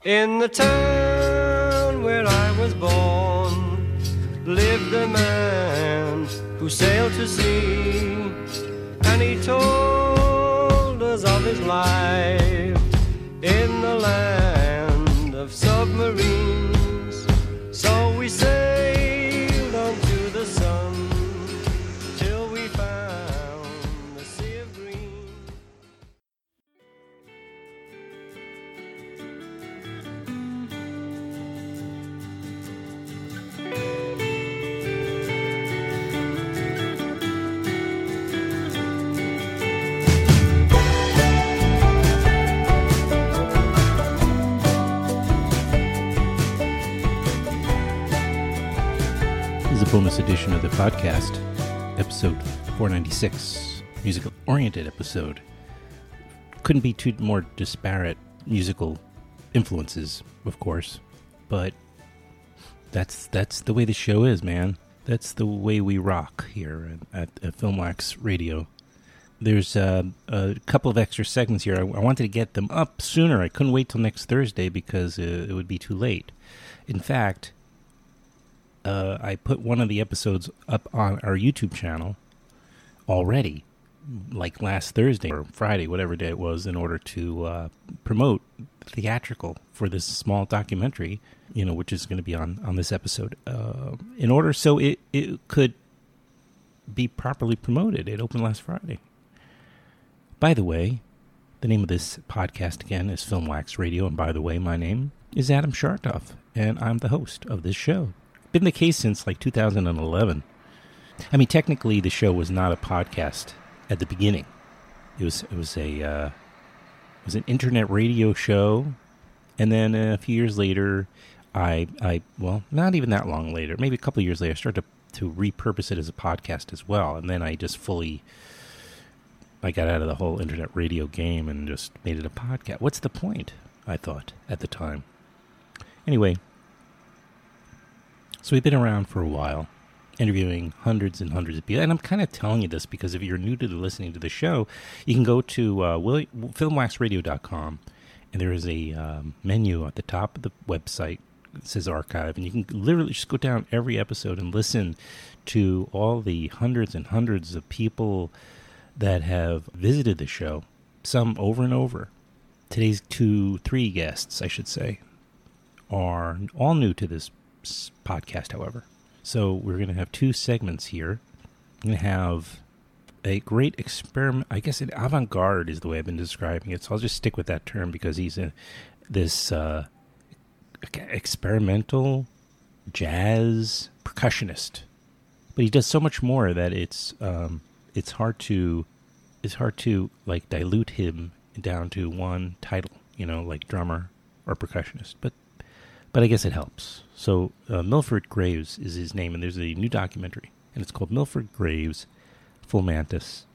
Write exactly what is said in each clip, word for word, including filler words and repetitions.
In the town where I was born lived a man who sailed to sea, and he told us of his life in the land of submarines. So we sailed onto the sun till we found the sea of green. Bonus edition of the podcast, episode four ninety-six, musical-oriented episode. Couldn't be two more disparate musical influences, of course, but that's that's the way the show is, man. That's the way we rock here at, at, at Filmwax Radio. There's uh, a couple of extra segments here. I, I wanted to get them up sooner. I couldn't wait till next Thursday because uh, it would be too late. In fact, Uh, I put one of the episodes up on our YouTube channel already, like last Thursday or Friday, whatever day it was, in order to uh, promote theatrical for this small documentary, you know, which is going to be on, on this episode. Uh, in order so it, it could be properly promoted. It opened last Friday. By the way, the name of this podcast again is Filmwax Radio, and by the way, my name is Adam Shartoff, and I'm the host of this show. Been the case since like two thousand eleven. I mean, technically, the show was not a podcast at the beginning. It was it was a uh, it was an internet radio show, and then a few years later, I I well, not even that long later, maybe a couple of years later, I started to, to repurpose it as a podcast as well, and then I just fully I got out of the whole internet radio game and just made it a podcast. What's the point? I thought at the time. Anyway. So we've been around for a while, interviewing hundreds and hundreds of people. And I'm kind of telling you this because if you're new to the, listening to the show, you can go to uh, filmwax radio dot com, and there is a um, menu at the top of the website that says archive. And you can literally just go down every episode and listen to all the hundreds and hundreds of people that have visited the show, some over and over. Today's two, three guests, I should say, are all new to this podcast, however. So we're going to have two segments here. We're going to have a great experiment. I guess an avant-garde is the way I've been describing it. So I'll just stick with that term because he's a this uh, experimental jazz percussionist. But he does so much more that it's um, it's hard to it's hard to like dilute him down to one title. You know, like drummer or percussionist. But But I guess it helps. So uh, Milford Graves is his name, and there's a new documentary, and it's called Milford Graves, Full Mantis.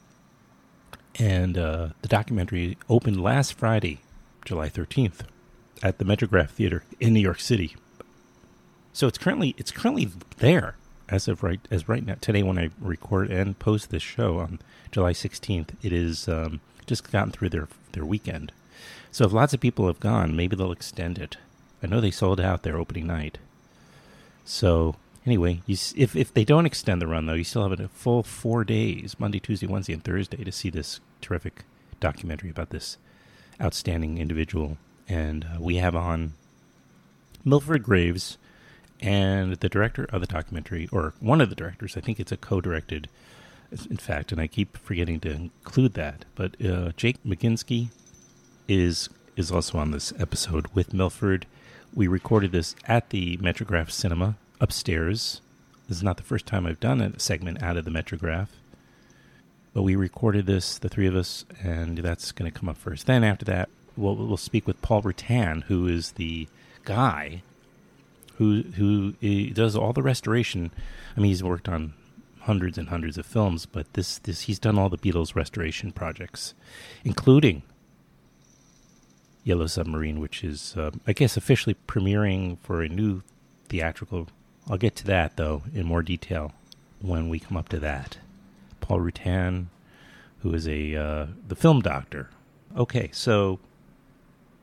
And uh, the documentary opened last Friday, July thirteenth, at the Metrograph Theater in New York City. So it's currently it's currently there as of right as right now today when I record and post this show on July sixteenth. It is um, just gotten through their their weekend. So if lots of people have gone, maybe they'll extend it. I know they sold out their opening night. So, anyway, you, if if they don't extend the run, though, you still have a full four days, Monday, Tuesday, Wednesday, and Thursday, to see this terrific documentary about this outstanding individual. And uh, we have on Milford Graves and the director of the documentary, or one of the directors. I think it's a co-directed, in fact, and I keep forgetting to include that. But uh, Jake McGinsky is is also on this episode with Milford. We recorded this at the Metrograph Cinema upstairs. This is not the first time I've done a segment out of the Metrograph. But we recorded this, the three of us, and that's going to come up first. Then after that, we'll, we'll speak with Paul Rutan, who is the guy who who does all the restoration. I mean, he's worked on hundreds and hundreds of films, but this, this he's done all the Beatles restoration projects, including Yellow Submarine, which is, uh, I guess, officially premiering for a new theatrical. I'll get to that, though, in more detail when we come up to that. Paul Rutan, who is a uh, the film doctor. Okay, so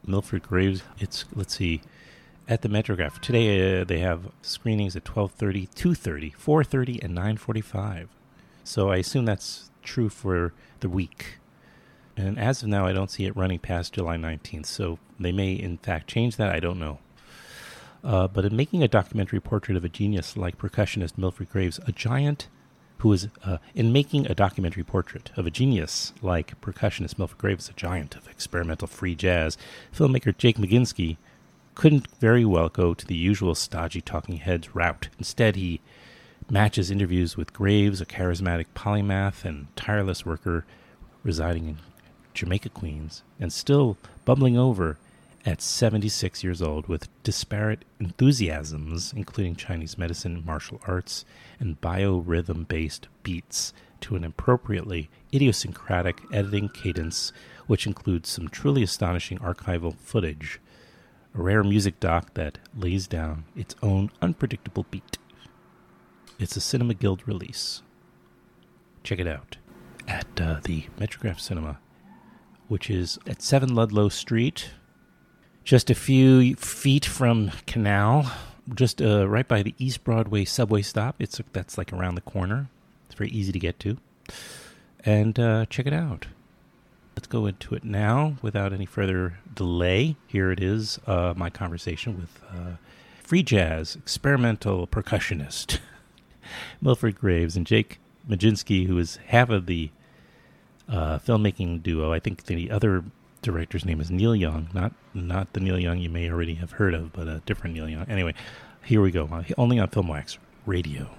Milford Graves. It's, let's see, at the Metrograph. Today uh, they have screenings at twelve thirty, two thirty, four thirty, and nine forty-five. So I assume that's true for the week. And as of now, I don't see it running past July nineteenth. So they may, in fact, change that. I don't know. Uh, but in making a documentary portrait of a genius like percussionist Milford Graves, a giant who is, uh, in making a documentary portrait of a genius like percussionist Milford Graves, a giant of experimental free jazz, filmmaker Jake Maginski couldn't very well go to the usual stodgy talking heads route. Instead, he matches interviews with Graves, a charismatic polymath and tireless worker residing in Jamaica, Queens, and still bubbling over at seventy-six years old with disparate enthusiasms, including Chinese medicine, martial arts, and biorhythm-based beats, to an appropriately idiosyncratic editing cadence, which includes some truly astonishing archival footage, a rare music doc that lays down its own unpredictable beat. It's a Cinema Guild release. Check it out at uh, the Metrograph Cinema, which is at seven Ludlow Street, just a few feet from Canal, just uh, right by the East Broadway subway stop. It's that's like around the corner. It's very easy to get to. And uh, check it out. Let's go into it now without any further delay. Here it is, uh, my conversation with uh, free jazz experimental percussionist Milford Graves and Jake Maginski, who is half of the uh, filmmaking duo. I think the other director's name is Neil Young, not not the Neil Young you may already have heard of, but a different Neil Young. Anyway, here we go. Only on Filmwax Radio.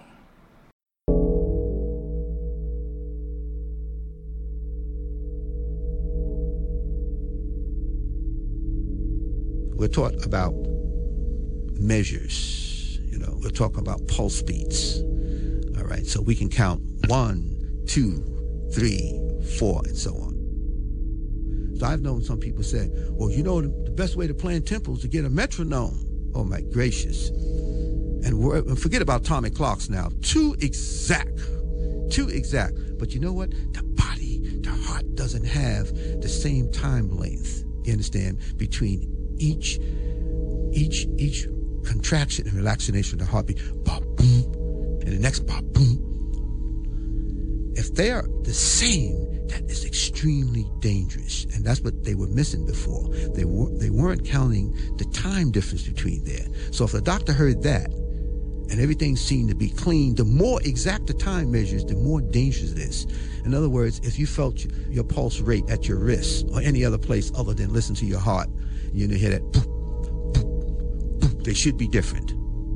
We're taught about measures, you know, we're talking about pulse beats. All right, so we can count one, two, three, four, and so on. So I've known some people say, well, you know, the, the best way to play in tempo is to get a metronome. Oh, my gracious. And we're, forget about atomic clocks now. Too exact. Too exact. But you know what? The body, the heart doesn't have the same time length, you understand, between each each each contraction and relaxation of the heartbeat. Ba, boom, and the next ba, boom. If they are the same, that is extremely dangerous, and that's what they were missing before. They were they weren't counting the time difference between there. So if the doctor heard that, and everything seemed to be clean, the more exact the time measures, the more dangerous it is. In other words, if you felt your pulse rate at your wrist or any other place other than listen to your heart, you know, hear that, boop, boop, boop, they should be different.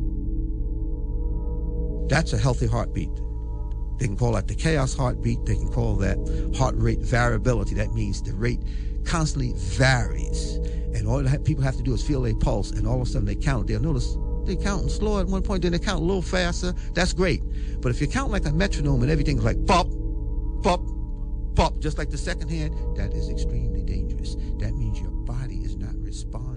That's a healthy heartbeat. They can call that the chaos heartbeat. They can call that heart rate variability. That means the rate constantly varies. And all that people have to do is feel their pulse, and all of a sudden they count. They'll notice they're counting slow at one point, then they count a little faster. That's great. But if you count like a metronome and everything's like pop, pop, pop, just like the second hand, that is extremely dangerous. That means your body is not responding.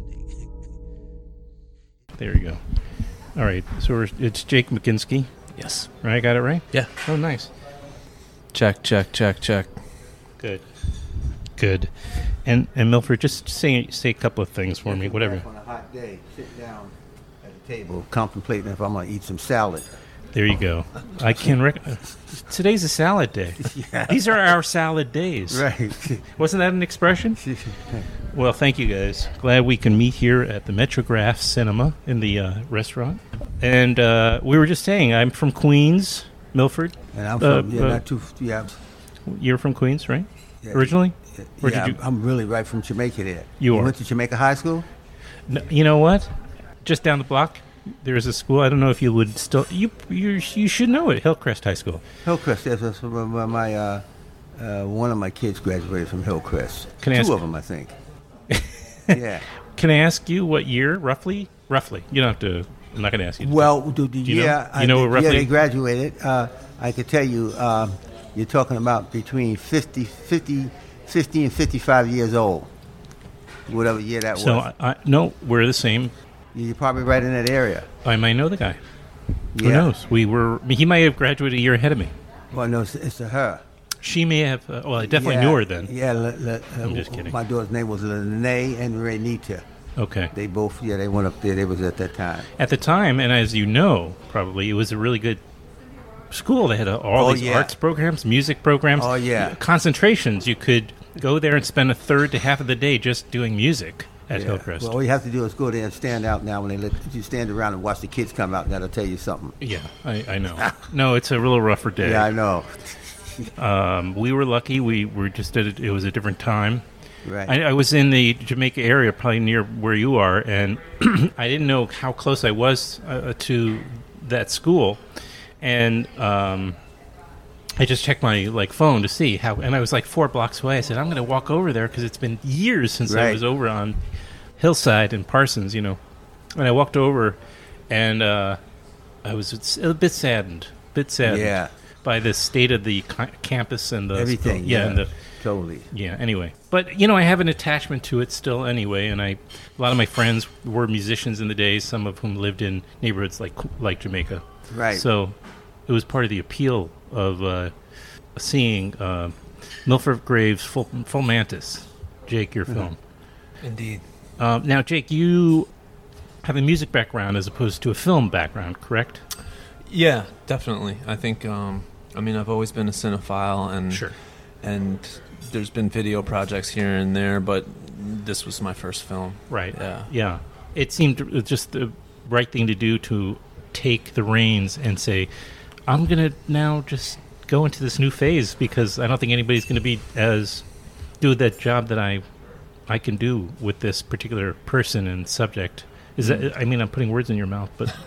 There you go. All right, so we're, it's Jake Maginski. Yes. Right, got it right? Yeah. Oh, nice. Check, check, check, check. Good. Good. And and Milford, just say say a couple of things for me, whatever. On a hot day, sit down at the table, contemplating if I'm going to eat some salad. There you go. I can rec- Today's a salad day. Yeah. These are our salad days. Right. Wasn't that an expression? Well, thank you guys. Glad we can meet here at the Metrograph Cinema in the uh, restaurant. And uh, we were just saying, I'm from Queens, Milford. And I'm Uh, from, yeah, uh, not too, yeah. You're from Queens, right? Yeah. Originally? Or yeah, did you? I'm really right from Jamaica there. You are. went to Jamaica High School? No, you know what? Just down the block, there is a school. I don't know if you would still. You you you should know it. Hillcrest High School. Hillcrest, yes. That's where my, my uh, uh, one of my kids graduated from Hillcrest. Can I Two ask- of them, I think. Yeah. Can I ask you what year, roughly? Roughly. You don't have to. I'm not going to ask you. Well, the, the you know? year, You know I, roughly- yeah, they graduated. Uh, I could tell you, um, you're talking about between fifty, fifty, fifty and fifty-five years old, whatever year that So was. I, I, no, we're the same. You're probably right in that area. I might know the guy. Who Yeah. knows? We were. He might have graduated a year ahead of me. Well, no, it's, it's to her. She may have. Uh, well, I definitely yeah, knew her then. Yeah, le, le, I'm uh, just kidding. My daughter's name was Lene and Renita. Okay. They both, yeah, they went up there. They was at that time. At the time, and as you know, probably, it was a really good school. They had uh, all Oh, these yeah. arts programs, music programs. Oh, yeah. Concentrations. You could go there and spend a third to half of the day just doing music at Yeah. Hillcrest. Well, all you have to do is go there and stand out now. When they let you stand around and watch the kids come out, that'll tell you something. yeah, I, I know. No, it's a little rougher day. Yeah, I know. Um, we were lucky. We were just at a, it was a different time. Right. I, I was in the Jamaica area, probably near where you are, and I didn't know how close I was uh, to that school, and um, I just checked my like phone to see how, and I was like four blocks away. I said, I'm going to walk over there because it's been years since I Right. was over on Hillside and Parsons, you know. And I walked over, and uh, I was a bit saddened, bit saddened Yeah. by the state of the ca- campus and the Everything. school. Yeah, and the totally. yeah. Anyway, but you know, I have an attachment to it still. Anyway, and I, a lot of my friends were musicians in the days. Some of whom lived in neighborhoods like like Jamaica. Right. So, it was part of the appeal of uh, seeing uh, Milford Graves' Full, Full Mantis, Jake, your film. Indeed. Um, now, Jake, you have a music background as opposed to a film background, correct? Yeah, definitely. I think. Um, I mean, I've always been a cinephile, and Sure. and there's been video projects here and there, but this was my first film. Right. Yeah. Yeah. It seemed just the right thing to do to take the reins and say, I'm going to now just go into this new phase because I don't think anybody's going to be as do that job that I I can do with this particular person and subject. Is that? I mean, I'm putting words in your mouth, but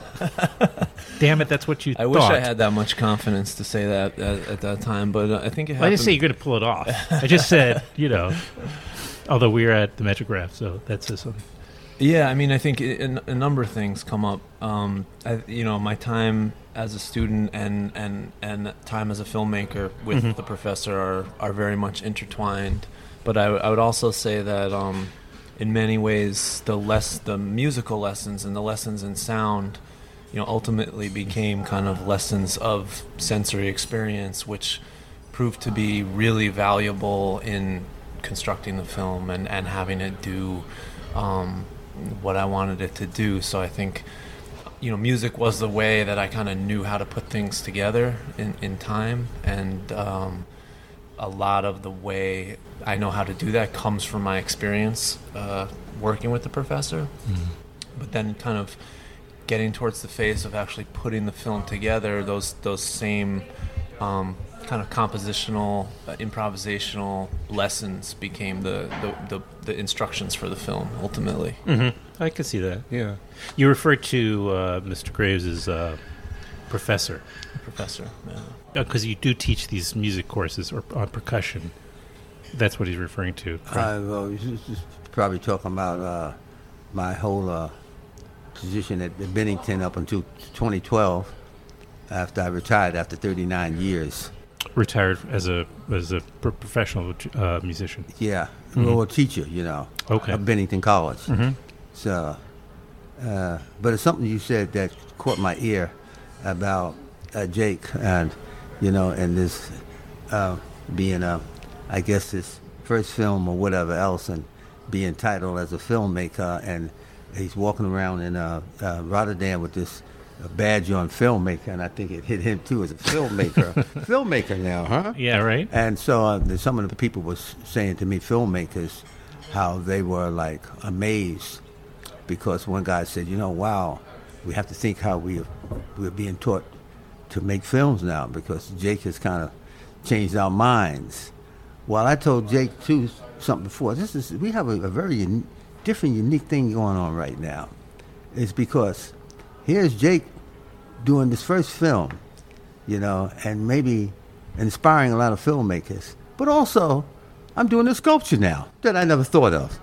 damn it, that's what you I thought. wish I had that much confidence to say that at, at that time, but uh, I think it happened. I didn't say you're going to pull it off. I just said, you know, although we were at the Metrograph, so that's just something. Yeah, I mean, I think it, a, a number of things come up. Um, I, you know, my time as a student and, and, and time as a filmmaker with Mm-hmm. the professor are, are very much intertwined. But I, w- I would also say that um, in many ways, the less the musical lessons and the lessons in sound, you know, ultimately became kind of lessons of sensory experience, which proved to be really valuable in constructing the film and, and having it do um, what I wanted it to do. So I think, you know, music was the way that I kind of knew how to put things together in, in time. And um, a lot of the way I know how to do that comes from my experience uh, working with the professor. Mm-hmm. But then kind of getting towards the phase of actually putting the film together, those those same um, kind of compositional, uh, improvisational lessons became the, the, the, the instructions for the film, ultimately. Mm-hmm. I can see that, yeah. You referred to uh, Mister Graves as uh, professor. Professor, yeah. Because you do teach these music courses or on percussion. That's what he's referring to. correct? Uh, well, he's just- just probably talking about uh, my whole uh, position at Bennington up until twenty twelve, after I retired after thirty-nine years. Retired as a as a pro- professional uh, musician. Yeah, Mhm. well, a teacher, you know, Okay. at Bennington College. Mm-hmm. So, uh, but it's something you said that caught my ear about uh, Jake, and you know, and this uh, being a, I guess his first film or whatever else, and being titled as a filmmaker, and he's walking around in uh, uh, Rotterdam with this uh, badge on filmmaker, and I think it hit him too as a filmmaker. Filmmaker now, huh? Yeah, right? And so uh, the- some of the people was saying to me, filmmakers, how they were like amazed because one guy said, you know, wow, we have to think how we we're being taught to make films now because Jake has kind of changed our minds. Well, I told Jake too something before. This is we have a, a very un- different, unique thing going on right now. It's because here's Jake doing this first film, you know, and maybe inspiring a lot of filmmakers. But also, I'm doing a sculpture now that I never thought of.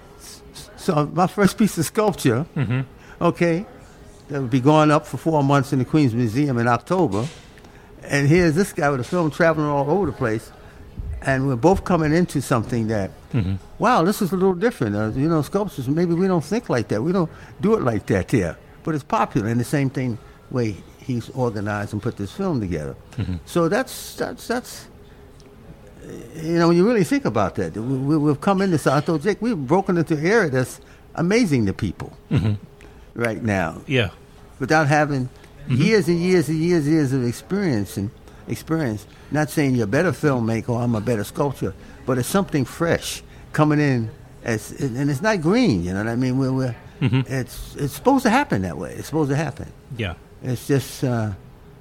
So my first piece of sculpture, Mm-hmm. okay, that would be going up for four months in the Queens Museum in October. And here's this guy with a film traveling all over the place. And we're both coming into something that, Mm-hmm. wow, this is a little different. Uh, you know, sculptures, maybe we don't think like that. We don't do it like that here. But it's popular in the same thing way he's organized and put this film together. Mm-hmm. So that's, that's, that's, you know, when you really think about that, we, we, we've come into, so I told Jake, we've broken into an area that's amazing to people Mm-hmm. right now, Yeah. without having Mm-hmm. years and years and years and years of experience and experience. Not saying you're a better filmmaker or I'm a better sculptor, but it's something fresh coming in, as, and it's not green. You know what I mean? We're, we're Mm-hmm. it's it's supposed to happen that way. It's supposed to happen. Yeah. It's just uh,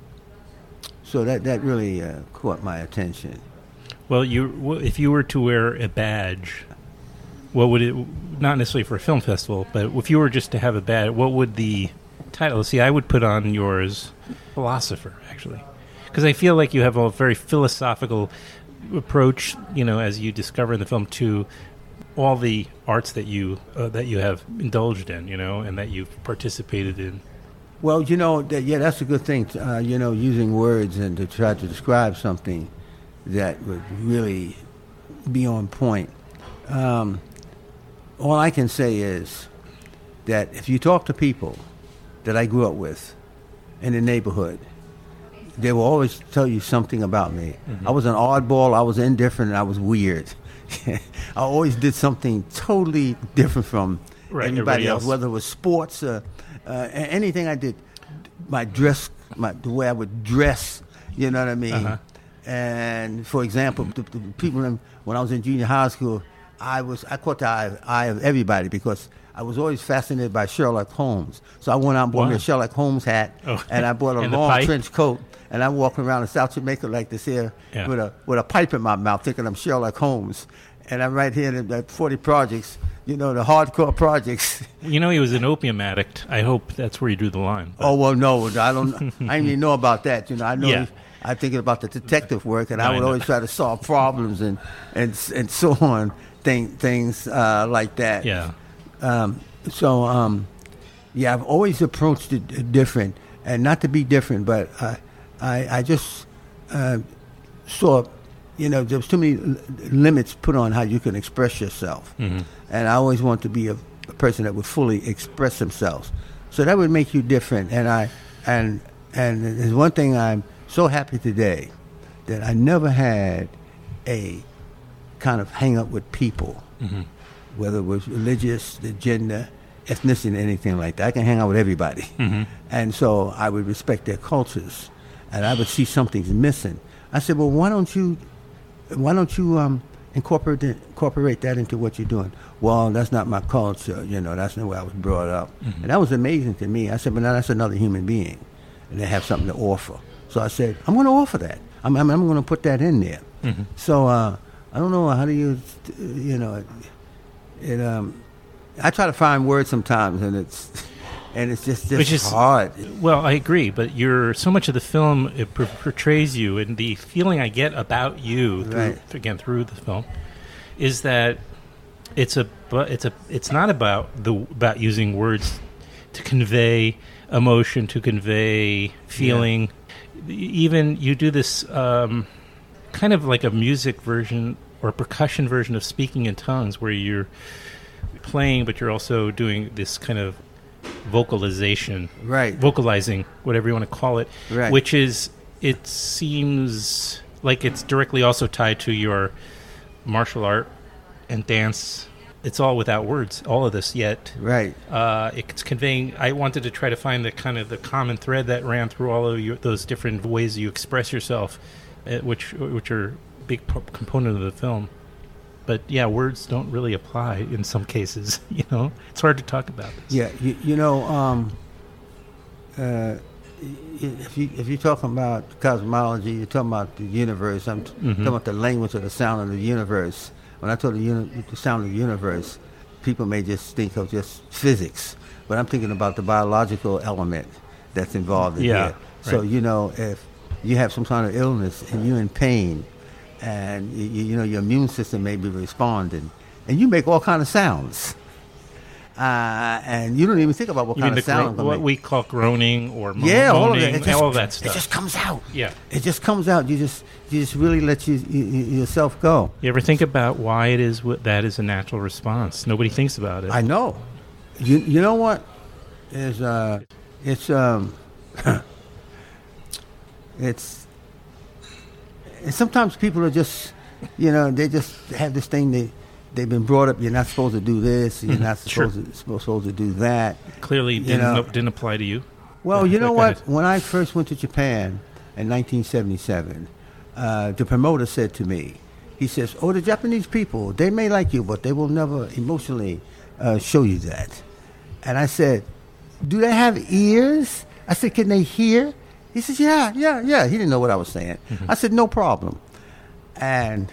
so that that really uh, caught my attention. Well, you w- if you were to wear a badge, what would it? Not necessarily for a film festival, but if you were just to have a badge, what would the title? See, I would put on yours, philosopher, actually, because I feel like you have a very philosophical approach. You know, as you discover in the film, to all the arts that you uh, that you have indulged in. You know, and that you've participated in. Well, you know, that, yeah, that's a good thing. Uh, you know, using words and to try to describe something that would really be on point. Um, all I can say is that if you talk to people that I grew up with in the neighborhood, they will always tell you something about me. Mm-hmm. I was an oddball, I was indifferent, and I was weird. I always did something totally different from Right, everybody everybody else, else. whether it was sports, uh, uh, a- anything I did, my dress, my, the way I would dress, you know what I mean? Uh-huh. And for example, the, the people in, when I was in junior high school, I was I caught the eye, eye of everybody because I was always fascinated by Sherlock Holmes. So I went out and bought me Wow. a Sherlock Holmes hat, Oh. and I bought a And the long pipe? trench coat, and I'm walking around in South Jamaica like this here Yeah. with a with a pipe in my mouth, thinking I'm Sherlock Holmes. And I'm right here in the forty projects, you know, the hardcore projects. You know, he was an opium addict. I hope that's where you drew the line. Oh well, no, I don't. I didn't even know about that. You know, I know. Yeah. I'm thinking about the detective work, and No, I I would know. always try to solve problems and and and so on, thing, things uh, like that. Yeah. Um, so, um, yeah, I've always approached it uh, different, and not to be different, but I, I, I just uh, saw, you know, there was too many l- limits put on how you can express yourself, Mm-hmm. and I always want to be a, a person that would fully express themselves. So that would make you different, and I, and and there's one thing I'm so happy today that I never had a kind of hang up with people, Mm-hmm. whether it was religious, the gender, ethnicity, anything like that. I can hang out with everybody. Mm-hmm. And so I would respect their cultures, and I would see something's missing. I said, well, why don't you, why don't you um, incorporate it, incorporate that into what you're doing? Well, that's not my culture. You know, that's not where I was brought up. Mm-hmm. And that was amazing to me. I said, but now that's another human being, and they have something to offer. So I said, I'm going to offer that. I'm, I'm, I'm going to put that in there. Mm-hmm. So uh, I don't know how do you, you know, it, it um, I try to find words sometimes, and it's and it's just just Which is- hard. Well, I agree, but you're so much of the film it per- portrays you, and the feeling I get about you, through, Right. again through the film, is that it's a but it's a it's not about the about using words to convey emotion, to convey feeling. Even you do this um, kind of like a music version or a percussion version of speaking in tongues, where you're playing, but you're also doing this kind of vocalization, Right. vocalizing, whatever you want to call it, Right. which is, it seems like it's directly also tied to your martial art and dance. It's all without words, all of this, yet Right. uh, it's conveying. I wanted to try to find the kind of the common thread that ran through all of you, those different ways you express yourself, uh, which which are a big p- component of the film. But yeah, words don't really apply in some cases. You know, it's hard to talk about this. Yeah. You, you know, um, uh, if you if you're talking about cosmology, you're talking about the universe. I'm t- Mhm. talking about the language of the sound of the universe. When I talk the, uni- the sound of the universe, people may just think of just physics, but I'm thinking about the biological element that's involved in Yeah, here. So right. you know, if you have some kind of illness and you're in pain, and you, you know your immune system may be responding, and you make all kind of sounds, uh, and you don't even think about what You kind mean of the sound. gro- I'm what gonna we call groaning or mo- yeah, all of moaning, it. It just, all that stuff. It just comes out. Yeah. It just comes out. You just you just really let you, you, you yourself go. You ever think about why it is what that is a natural response? Nobody thinks about it. I know. You you know what is uh it's um it's and sometimes people are just You know, they just have this thing they they've been brought up. You're not supposed to do this. You're not supposed Sure. to supposed to do that. Clearly You didn't know. didn't apply to you. Well, Yeah, you know that what? kind When I first went to Japan in nineteen seventy-seven, uh, the promoter said to me, he says, "Oh, the Japanese people, they may like you, but they will never emotionally uh, show you that." And I said, "Do they have ears?" I said, "Can they hear?" He says, "Yeah, yeah, yeah." He didn't know what I was saying. I said, "No problem." And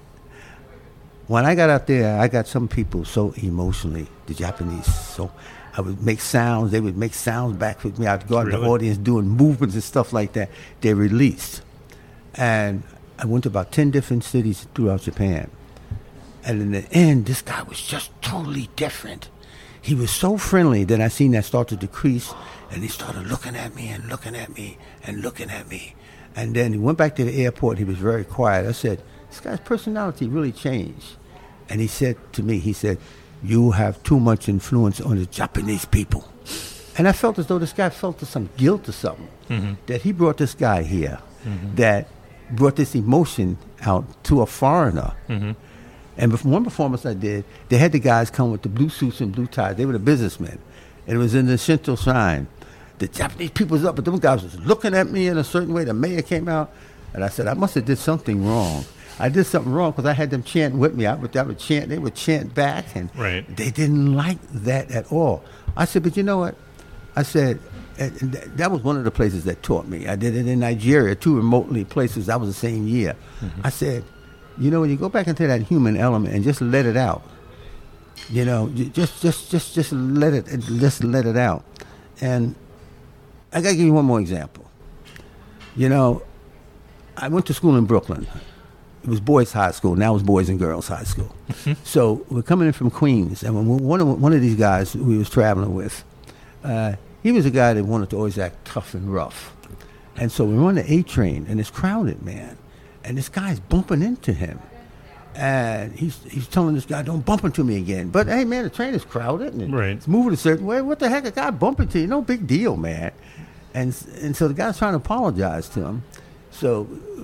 when I got out there, I got some people so emotionally, the Japanese, so I would make sounds. They would make sounds back with me. I'd go out in the Really? audience doing movements and stuff like that. They released. And I went to about ten different cities throughout Japan. And in the end, this guy was just totally different. He was so friendly that I seen that start to decrease, and he started looking at me and looking at me and looking at me. And then he went back to the airport. He was very quiet. I said, "This guy's personality really changed." And he said to me, he said, "You have too much influence on the Japanese people." And I felt as though this guy felt some guilt or something, Mm-hmm. that he brought this guy here, that brought this emotion out to a foreigner. Mm-hmm. And before one performance I did, they had the guys come with the blue suits and blue ties. They were the businessmen. And it was in the Shinto shrine. The Japanese people was up, but those guys was looking at me in a certain way. The mayor came out, and I said, I must have did something wrong. I did something wrong because I had them chanting with me. I would, I would chant. They would chant back, and Right. they didn't like that at all. I said, but you know what? I said, and and th- that was one of the places that taught me. I did it in Nigeria, two remotely places. That was the same year. I said, you know, when you go back into that human element and just let it out, you know, j- just just just just let it just let it out. And I gotta give you one more example. You know, I went to school in Brooklyn. It was boys' high school. Now it's boys and girls' high school. So we're coming in from Queens, and when we- one of one of these guys we was traveling with, uh, he was a guy that wanted to always act tough and rough. And so we're on the A train, and it's crowded, man. And this guy's bumping into him. And he's he's telling this guy, don't bump into me again. But, hey, man, the train is crowded, and Right. it's moving a certain way. What the heck, a guy bumping to you? No big deal, man. And and so the guy's trying to apologize to him. So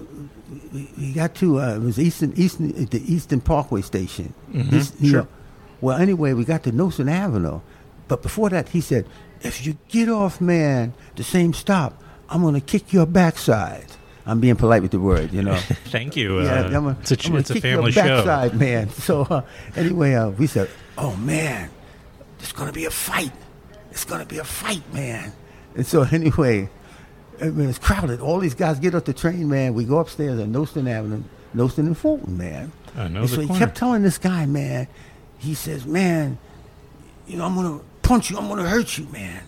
we, we got to, uh, it was Eastern, Eastern, the Eastern Parkway Station. Mhm, East- New sure. York. Well, anyway, we got to Nostrand Avenue. But before that, he said, if you get off, man, the same stop, I'm going to kick your backside. I'm being polite with the word, you know. Thank you. Yeah, uh, I'm gonna, it's a, ch- I'm gonna it's a kick family your show. backside, man. So uh, anyway, uh, we said, "Oh man, there's gonna be a fight. It's gonna be a fight, man." And so anyway, I mean, it's crowded. All these guys get off the train, man. We go upstairs on Nostrand Avenue, Nostrand and Fulton, man. I know And the so he corner. kept telling this guy, man. He says, "Man, you know, I'm gonna punch you. I'm gonna hurt you, man."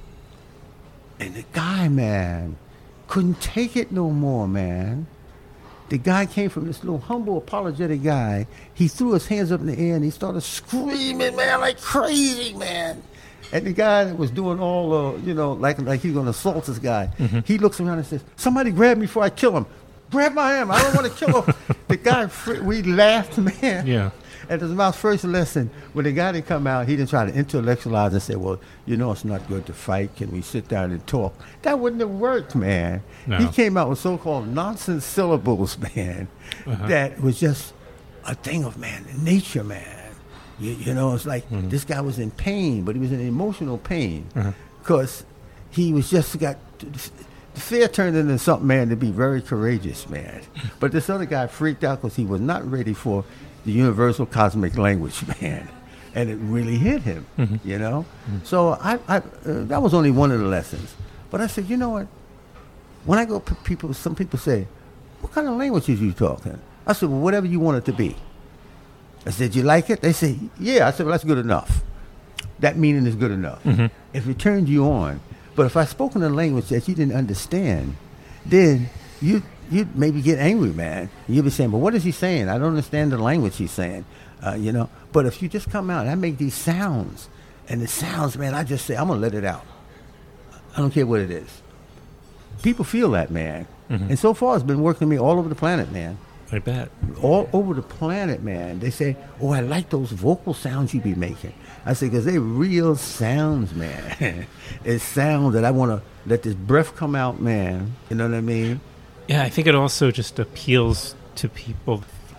And the guy, man, couldn't take it no more, man. The guy came from this little humble, apologetic guy. He threw his hands up in the air and he started screaming, man, like crazy, man. And the guy that was doing all, uh, you know, like like he was going to assault this guy, he looks around and says, "Somebody grab me before I kill him. Grab my arm. I don't want to kill him." The guy, fr- we laughed, man. Yeah. And it was my first lesson. When the guy didn't come out, he didn't try to intellectualize and say, well, you know, it's not good to fight. Can we sit down and talk? That wouldn't have worked, man. No. He came out with so-called nonsense syllables, man, Uh-huh. that was just a thing of, man, nature, man. You, you know, it's like this guy was in pain, but he was in emotional pain because he was just got... The fear turned into something, man, to be very courageous, man. But this other guy freaked out because he was not ready for the universal cosmic language, man. And it really hit him, you know? So I, I uh, that was only one of the lessons. But I said, you know what? When I go, p- people, some people say, what kind of language is you talking? I said, well, whatever you want it to be. I said, you like it? They say, yeah. I said, well, that's good enough. That meaning is good enough. If it turned you on. But if I spoke in a language that you didn't understand, then you you'd maybe get angry, man. You'd be saying, but what is he saying? I don't understand the language he's saying, uh, you know. But if you just come out and I make these sounds, and the sounds, man, I just say, I'm going to let it out. I don't care what it is. People feel that, man. And so far it's been working with me all over the planet, man. I bet. All over the planet, man. They say, oh, I like those vocal sounds you be making. I say, because they real sounds, man. It's sounds that I want to let this breath come out, man. You know what I mean? Yeah, I think it also just appeals to people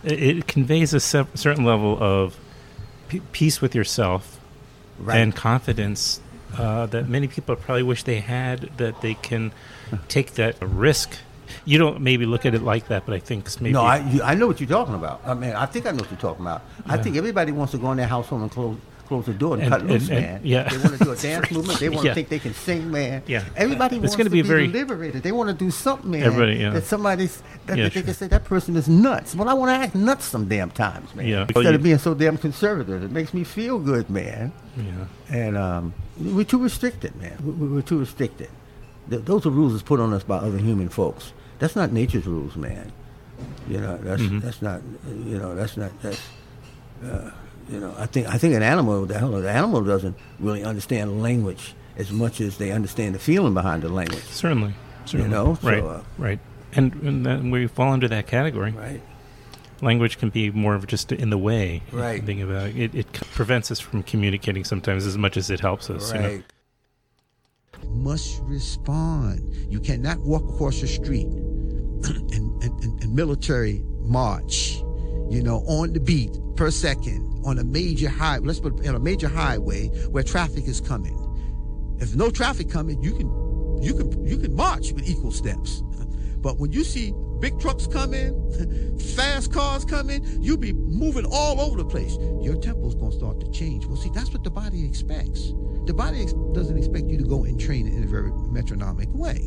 It, it conveys a se- certain level of p- peace with yourself Right. and confidence uh, that many people probably wish they had, that they can take that risk. You don't maybe look at it like that, but I think maybe... No, I you, I know what you're talking about. I mean, I think I know what you're talking about. I Yeah. think everybody wants to go in their household and close close the door and, And- cut loose, and- and- man. yeah. They want to do a dance movement. They want to Yeah. think they can sing, man. Yeah. Everybody It's wants gonna to be be, a very- liberated. They want to do something, man. Everybody, yeah. That somebody's that Yeah, they sure. can say that person is nuts. Well, I want to act nuts some damn times, man. Yeah. Instead Well, of you- being so damn conservative, it makes me feel good, man. Yeah. And um, we're too restricted, man. We- We're too restricted. Th- those are rules that's put on us by other human folks. That's not nature's rules, man. You know, that's Mhm. that's not. You know, that's not. That's. Uh, you know, I think I think an animal. The hell, the animal doesn't really understand language as much as they understand the feeling behind the language. Certainly. Certainly. know, so, right. uh, right. And, and then we fall under that category. Right. Language can be more of just in the way. Right. Think about it. It, it c- prevents us from communicating sometimes as much as it helps us. you know? Right. Must respond. You cannot walk across the street and, and, and, and military march, you know, on the beat per second on a major high. Let's put on a major highway where traffic is coming. If no traffic coming, you can you can you can march with equal steps. But when you see big trucks coming, fast cars coming, you be moving all over the place. Your tempo's gonna start to change. Well, see, that's what the body expects. The body ex- doesn't expect you to go and train in a very metronomic way.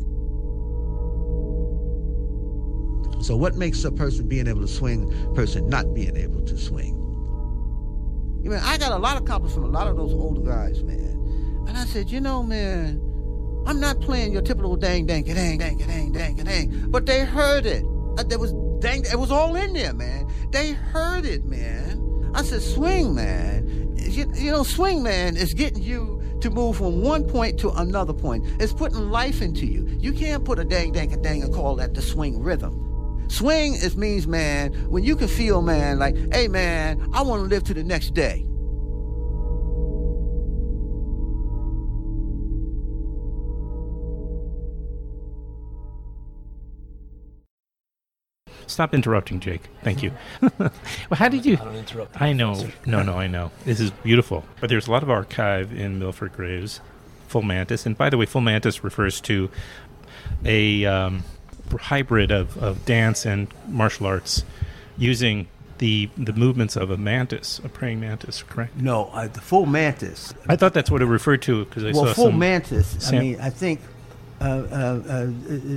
So what makes a person being able to swing, a person not being able to swing? You know, I got a lot of compliments from a lot of those older guys, man. And I said, you know, man, I'm not playing your typical dang, dang, dang, dang, dang, dang, dang. But they heard it. Uh, There was dang, it was all in there, man. They heard it, man. I said, swing, man. You, you know, swing, man, is getting you to move from one point to another point. It's putting life into you. You can't put a dang, dang, dang and call that the swing rhythm. Swing is means, man, when you can feel, man, like, hey, man, I want to live to the next day. Stop interrupting, Jake. Thank you. Well, how did you... I don't interrupt. I know. No, no, I know. This is beautiful. But there's a lot of archive in Milford Graves, Full Mantis. And by the way, Full Mantis refers to a um, hybrid of, of dance and martial arts using the the movements of a mantis, a praying mantis, correct? No, uh, the full mantis. I thought that's what it referred to because I Well, saw full some... mantis. I sam- mean, I think uh, uh, uh, uh,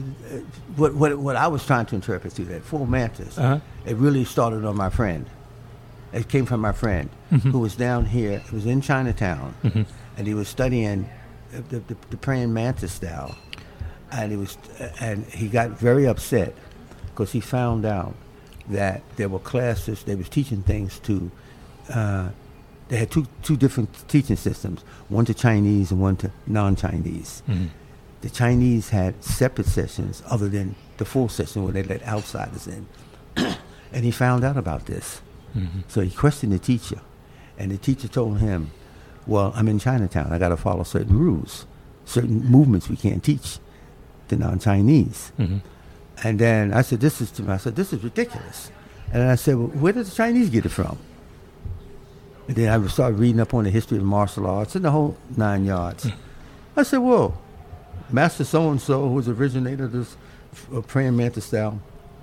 what what what I was trying to interpret through that full mantis. Uh-huh. It really started on my friend. It came from my friend Mhm. who was down here. It was in Chinatown, Mhm. and he was studying the, the, the praying mantis style, and he was and he got very upset because he found out that there were classes. They was teaching things to. Uh, they had two two different teaching systems, one to Chinese and one to non-Chinese. Mhm. The Chinese had separate sessions other than the full session where they let outsiders in. And he found out about this. Mhm. So he questioned the teacher. And the teacher told him, well, I'm in Chinatown. I got to follow certain rules, certain movements we can't teach to non-Chinese. Mhm. And then I said, this is to I said, this is ridiculous. And I said, well, where did the Chinese get it from? And then I started reading up on the history of martial arts and the whole nine yards. Mm. I said, well, Master so-and-so, who was originator of this uh, praying mantis style,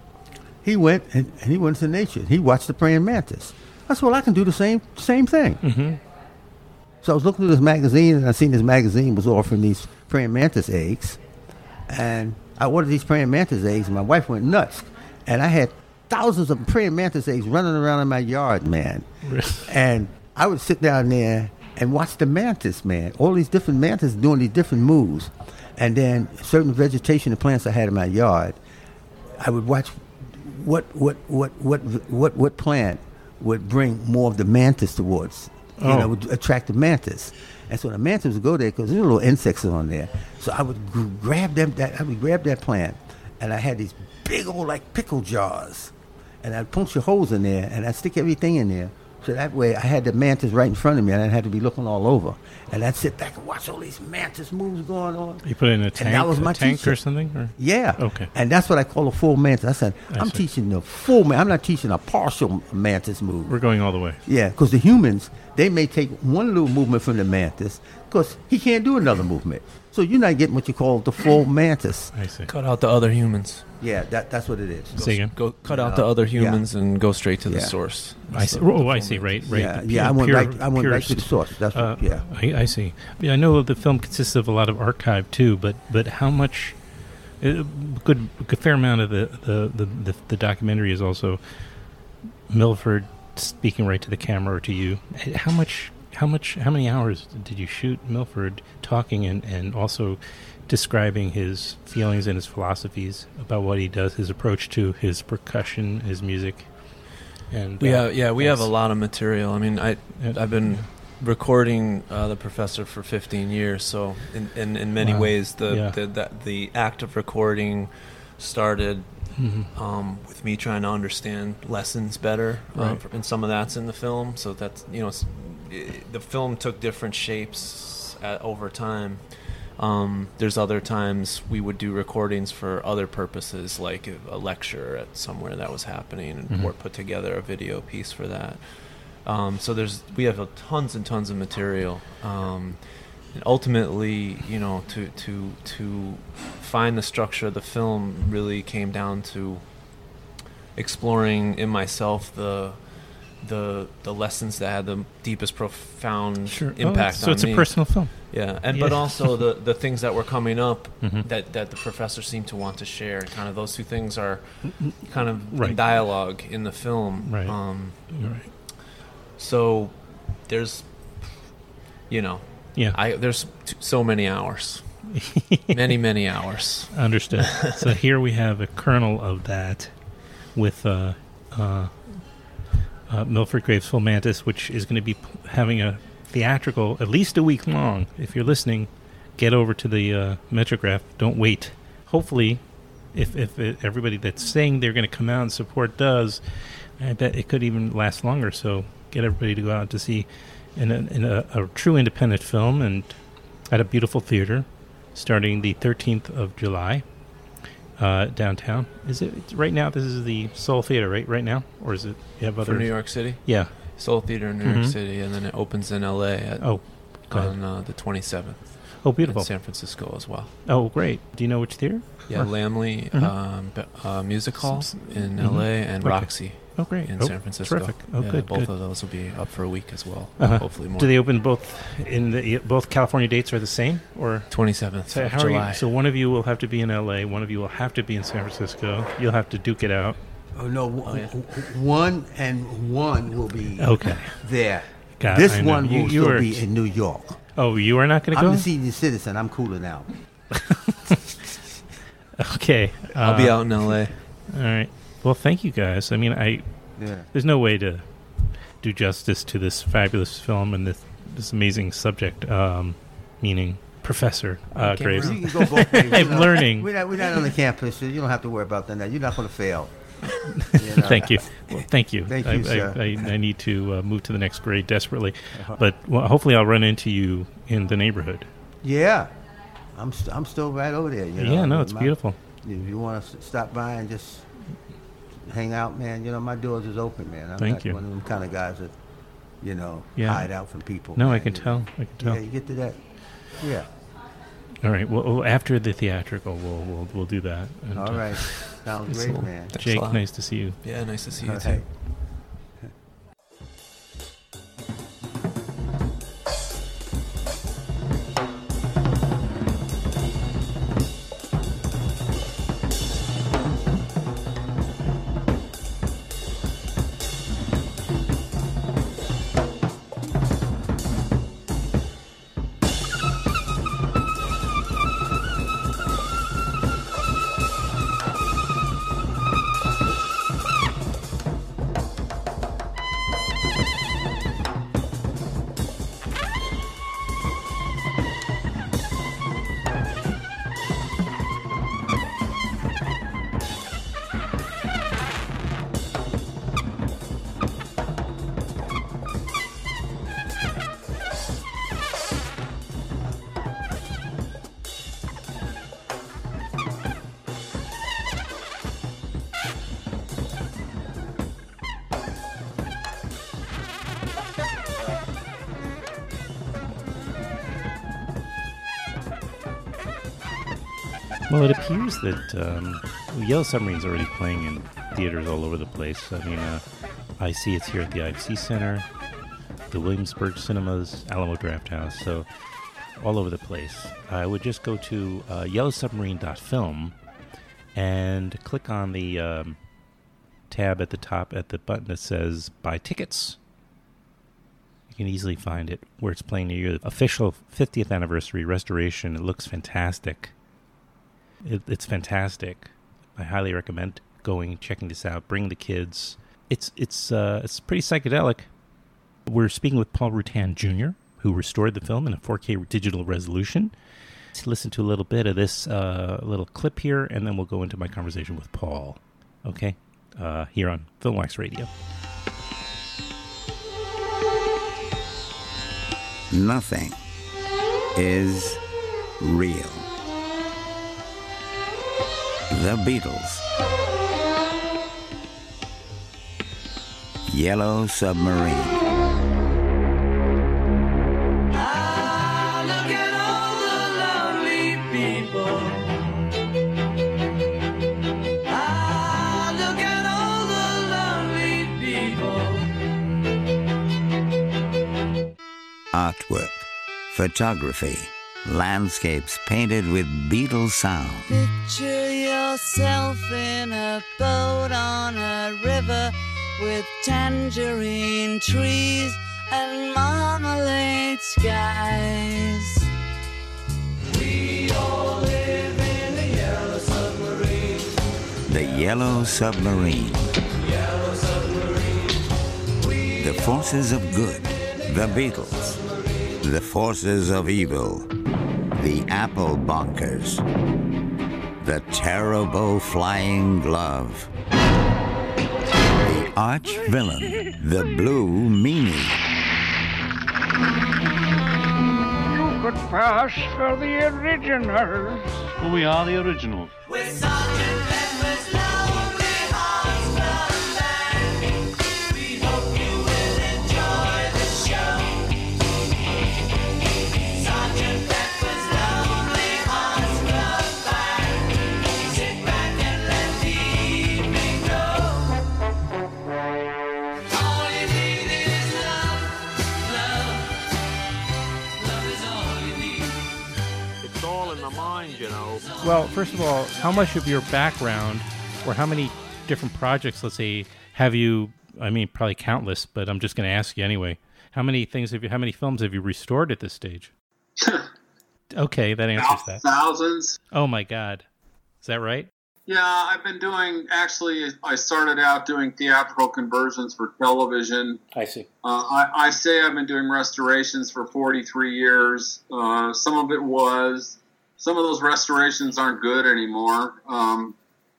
he went and, and he went to nature. He watched the praying mantis. I said, well, I can do the same same thing. Mhm. So I was looking through this magazine, and I seen this magazine was offering these praying mantis eggs. And I ordered these praying mantis eggs, and my wife went nuts. And I had thousands of praying mantis eggs running around in my yard, man. And I would sit down there and watch the mantis, man. All these different mantis doing these different moves. And then certain vegetation and plants I had in my yard, I would watch what what what what what what plant would bring more of the mantis towards, you Oh. know, would attract the mantis. And so the mantis would go there because there were little insects on there. So I would g- grab them. That I would grab that plant, and I had these big old like pickle jars, and I'd puncture holes in there, and I'd stick everything in there So that way, I had the mantis right in front of me, and I had to be looking all over. And I'd sit back and watch all these mantis moves going on. You put it in a tank, that was my a tank teacher. or something? Or? Yeah. Okay. And that's what I call a full mantis. I said, I I'm see. teaching the full man. I'm not teaching a partial mantis move. We're going all the way. Yeah, because the humans, they may take one little movement from the mantis because he can't do another movement. So you're not getting what you call the full mantis. I see. Cut out the other humans. Yeah, that that's what it is. Say again? Go cut Yeah. out the other Yeah. humans and go straight to the Yeah. source. I That's see. the- Oh, the I film see. is. Right, right. Yeah, the yeah. I went pure- right. I went right to the purest. source. That's what, Uh, yeah. I, I see. Yeah, I know the film consists of a lot of archive too, but but how much? A good, a fair amount of the the, the, the the documentary is also Milford speaking right to the camera or to you. How much? How much? How many hours did you shoot Milford talking and and also describing his feelings and his philosophies about what he does, his approach to his percussion, his music? And We uh, have, yeah, we have a that's- lot of material. I mean, I Yeah. I've been recording uh, the Professor for fifteen years, so in in, in many Wow. ways, the, Yeah. the the the act of recording started Mhm. um, with me trying to understand lessons better, um, Right. and some of that's in the film. So that's you know, it's, i the film took different shapes at, over time. Um, there's other times we would do recordings for other purposes, like a, a lecture at somewhere that was happening, and Mhm. or put together a video piece for that. Um, so there's we have a tons and tons of material. Um, and ultimately, you know, to to to find the structure of the film really came down to exploring in myself the the the lessons that had the deepest, profound Sure. Oh, impact so on it's me. a personal film. Yeah, and Yeah. but also the the things that were coming up Mhm. that that the professor seemed to want to share. Kind of those two things are kind of Right. in dialogue in the film. Right. Um, Right. so there's, you know, Yeah. I there's t- so many hours, many many hours. Understood. So here we have a kernel of that with uh, uh, uh, Milford Graves' Full Mantis, which is going to be p- having a theatrical at least a week long. If you're listening, get over to the uh, Metrograph. Don't wait. Hopefully, if, if it, everybody that's saying they're going to come out and support does, I bet it could even last longer. So get everybody to go out to see in a, in a, a true independent film and at a beautiful theater starting the thirteenth of July uh, downtown. Is it it's right now? This is the Soul Theater, right? Right now, or is it? You have For other New York City, Yeah. Soul Theater in New Mhm. York City, and then it opens in L A at, Oh, go ahead. on uh, the twenty-seventh. Oh, In beautiful. San Francisco as well. Oh, great. Do you know which theater? Yeah, Or- Lamley Mhm. um, b- uh, Music Hall S- in mhm. L A and Okay. Roxy Oh, great. in oh, San Francisco. Terrific. Oh, yeah, good. both good. of those will be up for a week as well. Uh-huh. Hopefully more. Do they open both in the both California dates are the same, or? twenty-seventh So of how are July. you? So one of you will have to be in L A. One of you will have to be in San Francisco. You'll have to duke it out. Oh no, w- Oh, yeah. w- one and one will be Okay. there. Got- this I know. one will You- you still are- be in New York. Oh, you are not going to I'm go? the senior citizen. I'm cooling out. Okay. I'll be uh, out in L A. All right. Well, thank you guys. I mean, I Yeah. there's no way to do justice to this fabulous film and this this amazing subject, um, meaning Professor uh, came Graves. around. You can go both ways. you I'm know. learning. We're not, we're not on the campus, so you don't have to worry about that. You're not going to fail. You know? Thank you. Well, thank you. Thank I, you, I, sir. I, I need to uh, move to the next grade desperately, Uh-huh. but well, hopefully I'll run into you in the neighborhood. Yeah. I'm, st- I'm still right over there. You know? yeah, no, it's My- beautiful. If you want to stop by and just hang out, man, you know, my doors is open, man. I'm Thank not you. one of them kind of guys that, you know, Yeah. hide out from people. No, I man, can you tell. know. I can tell. Yeah, you get to that. Yeah. All right. Well, well, after the theatrical, we'll we'll we'll do that. And, All uh, right. Sounds great, Excellent. man. Thanks a Jake, lot. nice to see you. Yeah, nice to see you All too. right. Well, it appears that um, Yellow Submarine's already playing in theaters all over the place. I mean, uh, I see it's here at the I F C Center, the Williamsburg Cinemas, Alamo Drafthouse, so all over the place. I would just go to uh, yellow submarine dot film and click on the um, tab at the top at the button that says Buy Tickets. You can easily find it where it's playing near your official fiftieth anniversary restoration. It looks fantastic. It, it's fantastic. I highly recommend going, checking this out. Bring the kids. It's it's uh, it's pretty psychedelic. We're speaking with Paul Rutan Junior, who restored the film in a four K digital resolution. Let's listen to a little bit of this uh, little clip here, and then we'll go into my conversation with Paul. Okay? Uh, here on Film Wax Radio. Nothing is real. The Beatles. Yellow Submarine. Artwork, photography, landscapes painted with Beatles sound. Picture yourself in a boat on a river with tangerine trees and marmalade skies. We all live in a yellow submarine. The Yellow Submarine. Yellow submarine. We The forces of good. The Beatles. The forces of evil. The Apple Bonkers. The terrible flying glove. The arch villain. The blue meanie. You could pass for the originals. Well, we are the originals. With Sergeant Pepper's Lonely Hearts Club Band, we hope you will enjoy the show. Sergeant Pepper's Lonely Hearts Club Band, sit back and let the evening go. All you need is love, love, love is all you need. It's all in the mind, you know. Well, first of all, how much of your background, or how many different projects, let's say, have you, I mean, probably countless, but I'm just going to ask you anyway. How many things have you, how many films have you restored at this stage? Okay, that answers that. Thousands. Oh my God. Is that right? Yeah, I've been doing, actually, I started out doing theatrical conversions for television. I see. Uh, I, I say I've been doing restorations for forty-three years. Uh, some of it was, some of those restorations aren't good anymore. Um,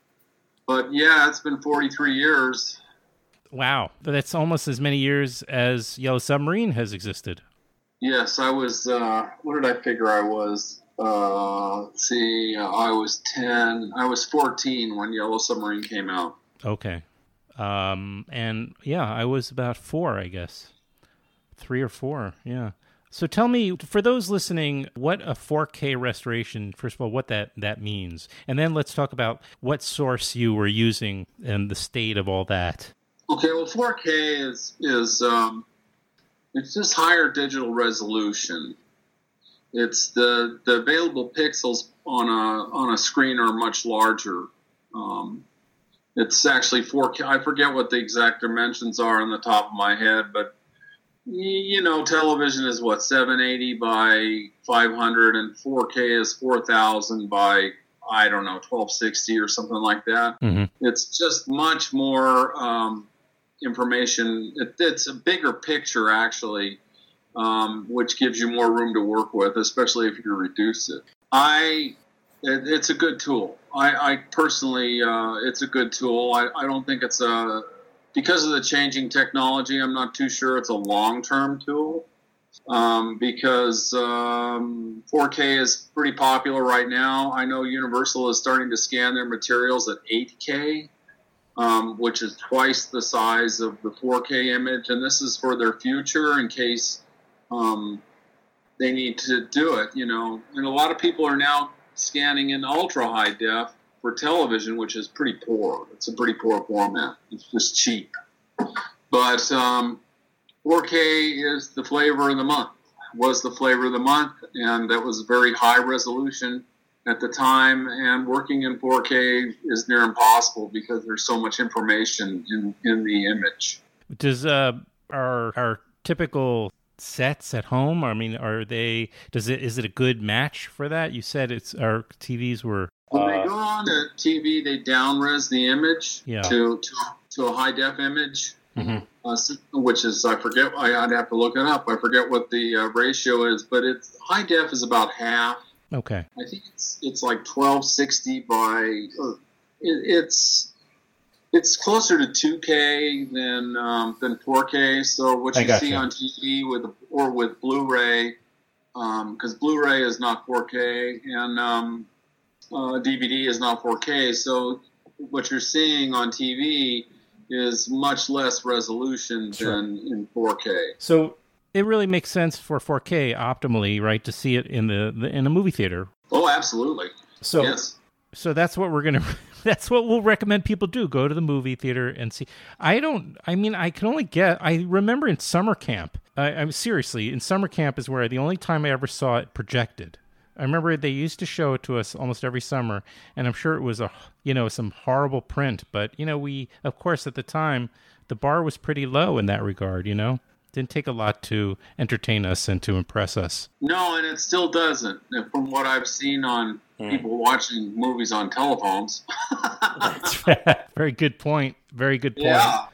but yeah, it's been forty-three years. Wow. That's almost as many years as Yellow Submarine has existed. Yes, I was, uh, what did I figure I was? Uh, let's see, uh, I was ten, I was fourteen when Yellow Submarine came out. Okay. Um, and yeah, I was about four, I guess. Three or four, yeah. So tell me, for those listening, what a four K restoration, first of all, what that, that means. And then let's talk about what source you were using and the state of all that. Okay, well, four K is, is um, it's just higher digital resolution. It's the, the available pixels on a on a screen are much larger. Um, it's actually four K. I forget what the exact dimensions are on the top of my head, but you know, television is what, seven eighty by five hundred, and four K is four thousand by, I don't know, twelve sixty or something like that. Mm-hmm. It's just much more um, information. It, it's a bigger picture, actually. Um, which gives you more room to work with, especially if you reduce it. I, it, it's a good tool. I, I personally, uh, it's a good tool. I, I don't think it's a, because of the changing technology, I'm not too sure it's a long-term tool. Um, because um, four K is pretty popular right now. I know Universal is starting to scan their materials at eight K, um, which is twice the size of the four K image, and this is for their future in case Um, they need to do it, you know, and a lot of people are now scanning in ultra high def for television, which is pretty poor. It's a pretty poor format. It's just cheap. But um, four K is the flavor of the month. Was the flavor of the month, and that was very high resolution at the time. And working in four K is near impossible because there's so much information in, in the image. Does uh, our our typical sets at home, I mean, are they? Does it is it a good match for that? You said it's our T Vs were. When they go on to T V, they down-res the image Yeah. to, to to a high-def image, Mhm. uh, which is, I forget, I, I'd have to look it up. I forget what the uh, ratio is, but it's high-def is about half. Okay. I think it's it's like twelve sixty by, uh, it, it's it's closer to two K than um, than four K. So what I you gotcha. see on T V with or with Blu-ray, because Blu-ray is not four K and um, uh, D V D is not four K. So what you're seeing on T V is much less resolution Sure. than in four K. So it really makes sense for four K optimally, right, to see it in the, the in a movie theater. Oh, absolutely. So yes. So that's what we're gonna. That's what we'll recommend people do. Go to the movie theater and see. I don't. I mean, I can only get. I remember in summer camp. I, I'm seriously in summer camp is where the only time I ever saw it projected. I remember they used to show it to us almost every summer, and I'm sure it was a you know some horrible print. But you know, we of course at the time the bar was pretty low in that regard. You know, didn't take a lot to entertain us and to impress us. No, and it still doesn't. And from what I've seen on people watching movies on telephones. Very good point. Very good point. Yeah.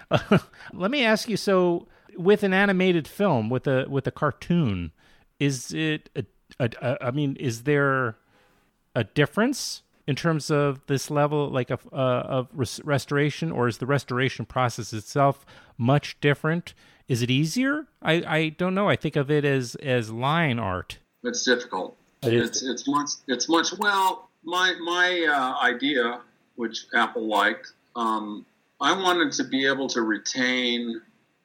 Let me ask you. So, with an animated film, with a with a cartoon, is it? A, a, a, I mean, is there a difference in terms of this level, like of uh, of res- restoration, or is the restoration process itself much different? Is it easier? I, I don't know. I think of it as as line art. It's difficult. It is. It's it's much it's much well. My my uh, idea, which Apple liked, um, I wanted to be able to retain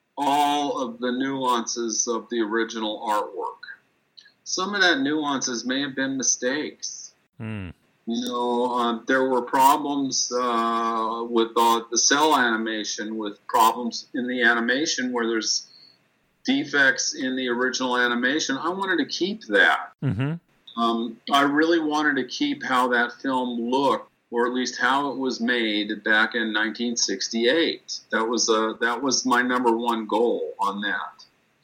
all of the nuances of the original artwork. Some of that nuances may have been mistakes. Hmm. You know, uh, there were problems uh, with uh, the cell animation, with problems in the animation where there's defects in the original animation. I wanted to keep that. Mm-hmm. Um, I really wanted to keep how that film looked, or at least how it was made back in nineteen sixty-eight. That was a, that was my number one goal on that.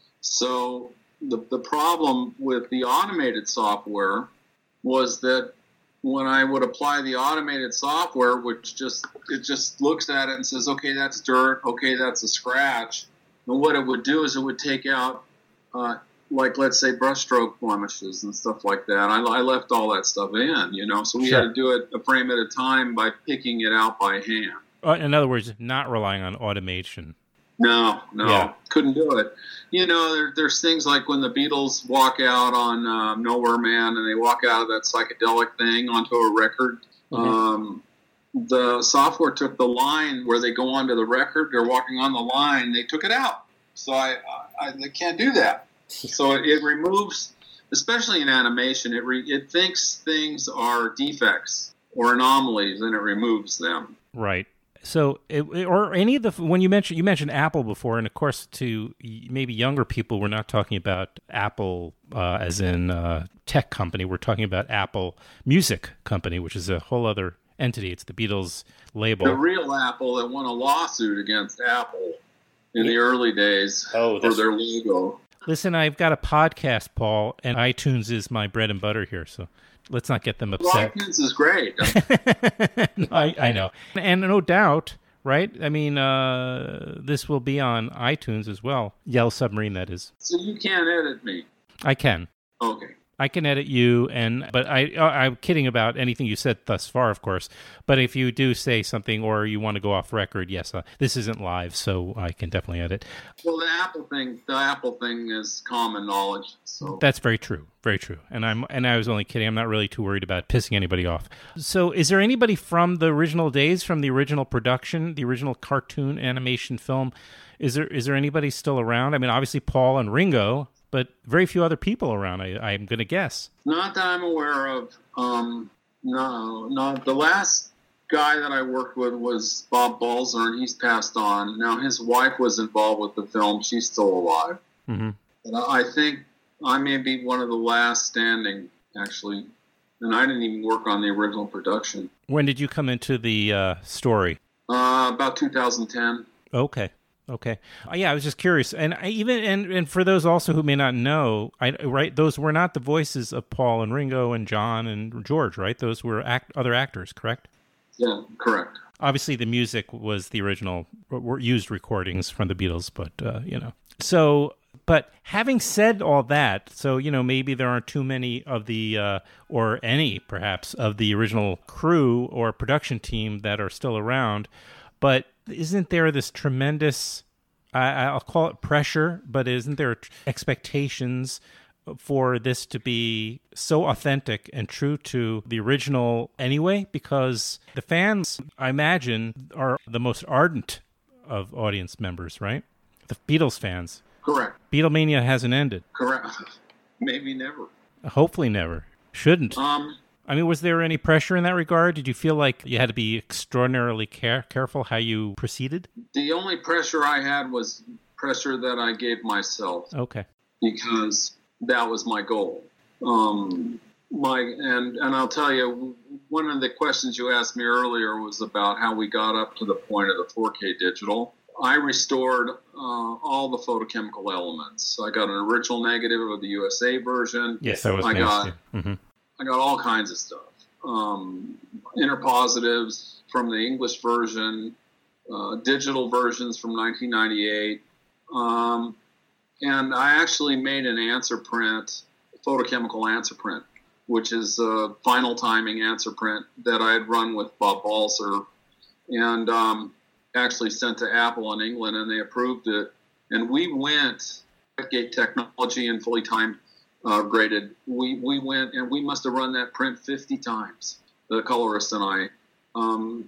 So the the problem with the automated software was that when I would apply the automated software, which just it just looks at it and says, okay, that's dirt, okay, that's a scratch. And what it would do is it would take out, uh, like, let's say, brushstroke blemishes and stuff like that. I, I left all that stuff in, you know, so we Sure. had to do it a frame at a time by picking it out by hand. Uh, in other words, not relying on automation. No, no, Yeah. couldn't do it. You know, there, there's things like when the Beatles walk out on uh, Nowhere Man and they walk out of that psychedelic thing onto a record. Mhm. Um, the software took the line where they go onto the record. They're walking on the line. They took it out. So I, I, I can't do that. So it, it removes, especially in animation, it re, it thinks things are defects or anomalies and it removes them. Right. So, it, or any of the when you mentioned you mentioned Apple before, and of course, to maybe younger people, we're not talking about Apple uh, as in uh, tech company. We're talking about Apple Music Company, which is a whole other entity. It's the Beatles label. The real Apple that won a lawsuit against Apple in the early days Oh, for that's- their logo. Listen, I've got a podcast, Paul, and iTunes is my bread and butter here. So let's not get them Well, upset. iTunes is great. No, I, I know. And no doubt, right? I mean, uh, this will be on iTunes as well. Yellow Submarine, that is. So you can't edit me. I can. Okay. I can edit you, and but I, uh, I'm kidding about anything you said thus far, of course. But if you do say something or you want to go off record, yes, uh, this isn't live, so I can definitely edit. Well, the Apple thing, the Apple thing is common knowledge. So That's very true, very true. And I'm and I was only kidding. I'm not really too worried about pissing anybody off. So, is there anybody from the original days, from the original production, the original cartoon animation film? Is there is there anybody still around? I mean, obviously Paul and Ringo, but very few other people around, I, I'm going to guess. Not that I'm aware of. Um, no, no. The last guy that I worked with was Bob Balzer, and he's passed on. Now, his wife was involved with the film. She's still alive. Mm-hmm. And I think I may be one of the last standing, actually. And I didn't even work on the original production. When did you come into the uh, story? Uh, about two thousand ten. Okay. Okay. Uh, yeah, I was just curious. And I even and, and for those also who may not know, I, right, those were not the voices of Paul and Ringo and John and George, right? Those were act, other actors, correct? Yeah, correct. Obviously, the music was the original, were used recordings from the Beatles, but, uh, you know. So, but having said all that, so, you know, maybe there aren't too many of the, uh, or any, perhaps, of the original crew or production team that are still around, but isn't there this tremendous, I, I'll call it pressure, but isn't there expectations for this to be so authentic and true to the original anyway? Because the fans, I imagine, are the most ardent of audience members, right? The Beatles fans. Correct. Beatlemania hasn't ended. Correct. Maybe never. Hopefully never. Shouldn't. Um, I mean, was there any pressure in that regard? Did you feel like you had to be extraordinarily care- careful how you proceeded? The only pressure I had was pressure that I gave myself. Okay. Because that was my goal. Um, my and and I'll tell you, one of the questions you asked me earlier was about how we got up to the point of the four K digital. I restored uh, all the photochemical elements. I got an original negative of the U S A version. Yes, that was I nice. got. Mm-hmm. I got all kinds of stuff. Um, interpositives from the English version, uh, digital versions from nineteen ninety-eight. Um, and I actually made an answer print, photochemical answer print, which is a final timing answer print that I had run with Bob Balzer and um, actually sent to Apple in England, and they approved it. And we went, Gate technology and fully timed Uh, graded. We we went and we must have run that print fifty times, the colorist and I, um,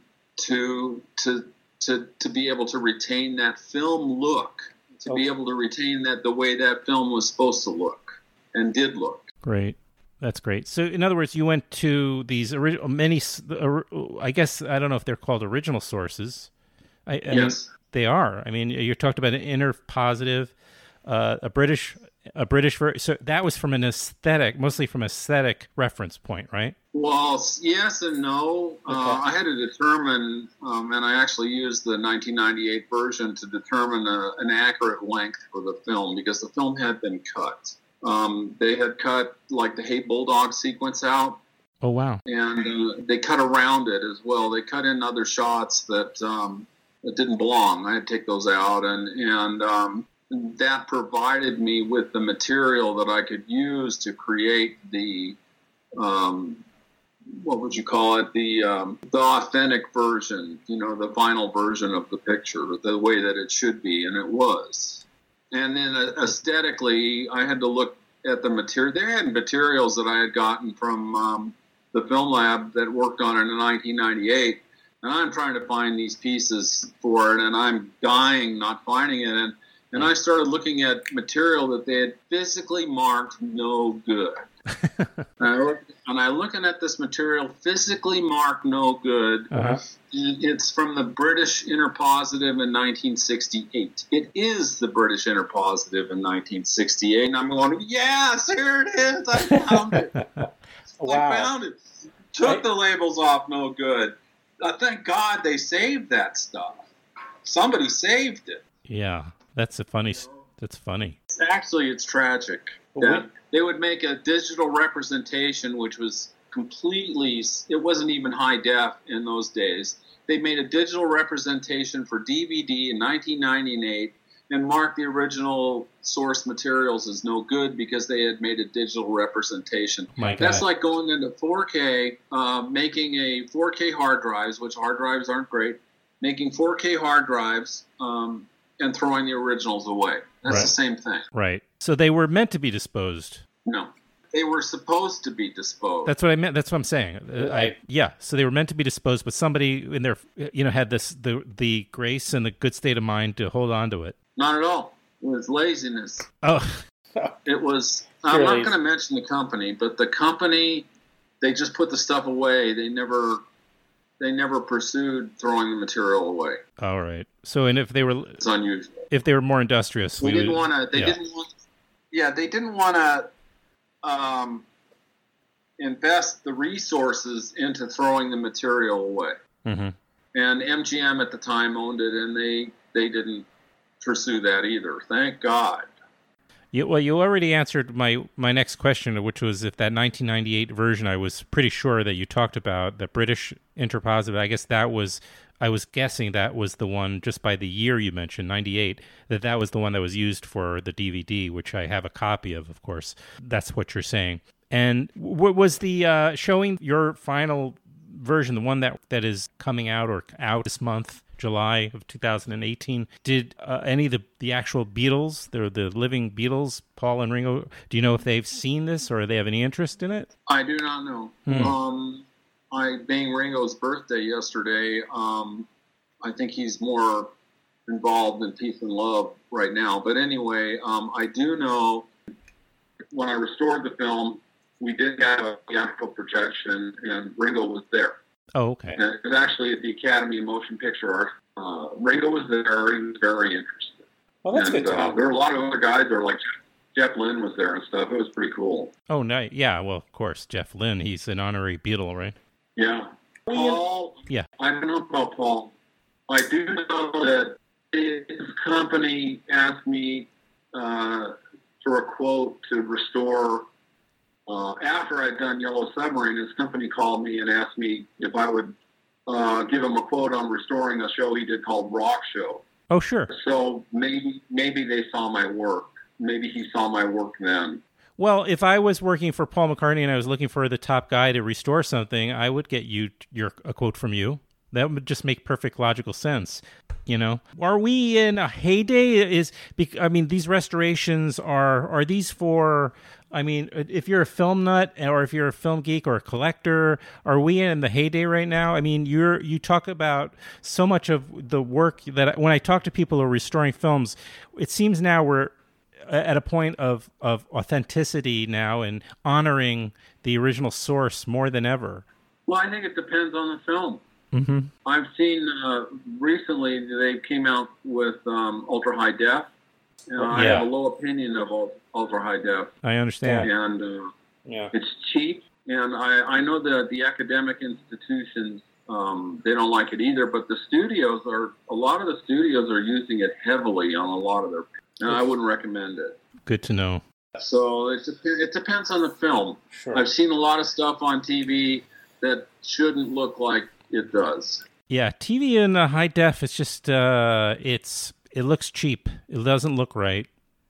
to to to to be able to retain that film look, to okay. be able to retain that the way that film was supposed to look and did look. Great, that's great. So, in other words, you went to these original many. I guess I don't know if they're called original sources. I, I yes, mean, they are. I mean, you talked about an inner positive, uh, a British. A British version. So that was from an aesthetic, mostly from aesthetic reference point, right? Well, yes and no. Okay. Uh, I had to determine, um, and I actually used the nineteen ninety-eight version to determine a, an accurate length for the film because the film had been cut. Um, they had cut like the Hey Bulldog sequence out. Oh, wow. And uh, they cut around it as well. They cut in other shots that, um, that didn't belong. I had to take those out. And, and, um, that provided me with the material that I could use to create the, um, what would you call it, the um, the authentic version, you know, the final version of the picture, the way that it should be, and it was. And then uh, aesthetically, I had to look at the material. They had materials that I had gotten from um, the film lab that worked on it in nineteen ninety-eight, and I'm trying to find these pieces for it, and I'm dying not finding it. And And I started looking at material that they had physically marked no good. and, I look, and I looking at this material physically marked no good. Uh-huh. It's from the British Interpositive in nineteen sixty-eight. It is the British Interpositive in nineteen sixty-eight. And I'm going, yes, here it is. I found it. Wow. I found it. Took the labels off no good. Uh, thank God they saved that stuff. Somebody saved it. Yeah. That's a funny. That's funny. Actually, it's tragic. That they would make a digital representation, which was completely. It wasn't even high def in those days. They made a digital representation for D V D in nineteen ninety-eight and marked the original source materials as no good because they had made a digital representation. My God. That's like going into four K, uh, making a four K hard drives, which hard drives aren't great. Making four K hard drives. Um, and throwing the originals away. That's right. the same thing. Right. So they were meant to be disposed. No. They were supposed to be disposed. That's what I meant. That's what I'm saying. Uh, I, yeah. So they were meant to be disposed, but somebody in their, you know, had this the the grace and the good state of mind to hold on to it. Not at all. It was laziness. Oh. It was. I'm Surely not it's- going to mention the company, but the company, they just put the stuff away. They never, they never pursued throwing the material away. All right. So, and if they were, It's unusual. if they were more industrious, They we didn't would- want to. They yeah. didn't want. Yeah, they didn't want to um, invest the resources into throwing the material away. Mhm. And M G M at the time owned it, and they they didn't pursue that either. Thank God. You, well, you already answered my, my next question, which was if that nineteen ninety-eight version I was pretty sure that you talked about, the British Interpositive, I guess that was, I was guessing that was the one, just by the year you mentioned, ninety-eight, that that was the one that was used for the D V D, which I have a copy of, of course. That's what you're saying. And w- was the uh, showing your final version, the one that that is coming out or out this month, July of two thousand eighteen, did uh, any of the, the actual Beatles, the the living Beatles, Paul and Ringo, do you know if they've seen this or they have any interest in it? I do not know. Hmm. Um, I being Ringo's birthday yesterday, um, I think he's more involved in Peace and Love right now. But anyway, um, I do know when I restored the film, we did have a theatrical projection, and Ringo was there. Oh, okay. And it was actually at the Academy of Motion Picture Arts. Uh, Ringo was there. He was very interested. Well, that's and, good to uh, know. there were a lot of other guys there, like Jeff Lynne was there and stuff. It was pretty cool. Oh, nice. Yeah, well, of course, Jeff Lynne, he's an honorary Beatle, right? Yeah. Paul, Yeah. I don't know about Paul. I do know that his company asked me uh, for a quote to restore. Uh, after I'd done Yellow Submarine, his company called me and asked me if I would uh, give him a quote on restoring a show he did called Rock Show. Oh, sure. So maybe maybe they saw my work. Maybe he saw my work then. Well, if I was working for Paul McCartney and I was looking for the top guy to restore something, I would get you your a quote from you. That would just make perfect logical sense. You know, are we in a heyday? Is bec- I mean, these restorations are are these for? I mean, if you're a film nut or if you're a film geek or a collector, are we in the heyday right now? I mean, you're you talk about so much of the work that when I talk to people who are restoring films, it seems now we're at a point of, of authenticity now and honoring the original source more than ever. Well, I think it depends on the film. Mm-hmm. I've seen uh, recently they came out with um, ultra high def. And I Yeah. have a low opinion of ul- ultra high def, I understand. and uh, Yeah. it's cheap. And I, I know that the academic institutions um, they don't like it either. But the studios are a lot of the studios are using it heavily on a lot of their. And I wouldn't recommend it. Good to know. So it's, it depends on the film. Sure. I've seen a lot of stuff on T V that shouldn't look like it does. Yeah, T V in uh, high def, it's just, uh, it's it looks cheap. It doesn't look right.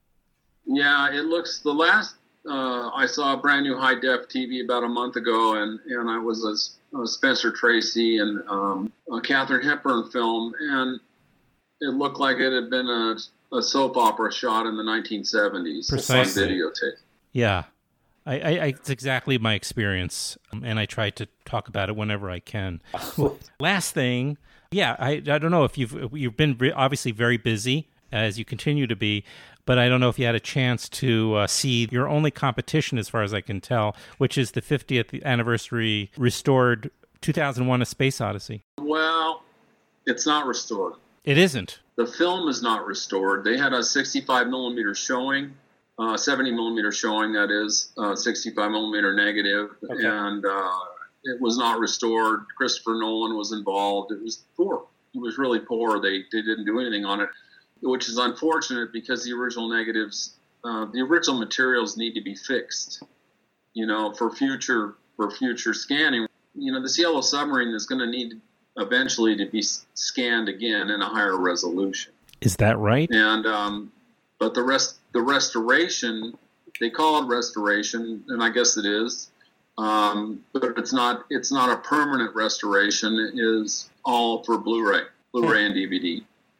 Yeah, it looks. The last uh, I saw a brand new high def T V about a month ago, and and I was a, a Spencer Tracy and um, a Katharine Hepburn film, and it looked like it had been a, a soap opera shot in the nineteen seventies on Precisely. videotape. Yeah, I, I, I, it's exactly my experience, um, and I try to talk about it whenever I can. Last thing, yeah, I, I don't know if you've you've been re- obviously very busy as you continue to be, but I don't know if you had a chance to uh, see your only competition, as far as I can tell, which is the fiftieth anniversary restored two thousand one: A Space Odyssey. Well, it's not restored. It isn't. The film is not restored. They had a sixty-five millimeter showing, uh, seventy millimeter showing, that is, uh, sixty-five millimeter negative, Okay. and uh, it was not restored. Christopher Nolan was involved. It was poor. It was really poor. They, they didn't do anything on it, which is unfortunate because the original negatives, uh, the original materials need to be fixed, you know, for future for future scanning. You know, this Yellow Submarine is going to need eventually to be s- scanned again in a higher resolution. Is that right? And um, but the rest, the restoration, they call it restoration, and I guess it is. Um, but it's not. It's not a permanent restoration. It is all for Blu-ray, Blu-ray and D V D.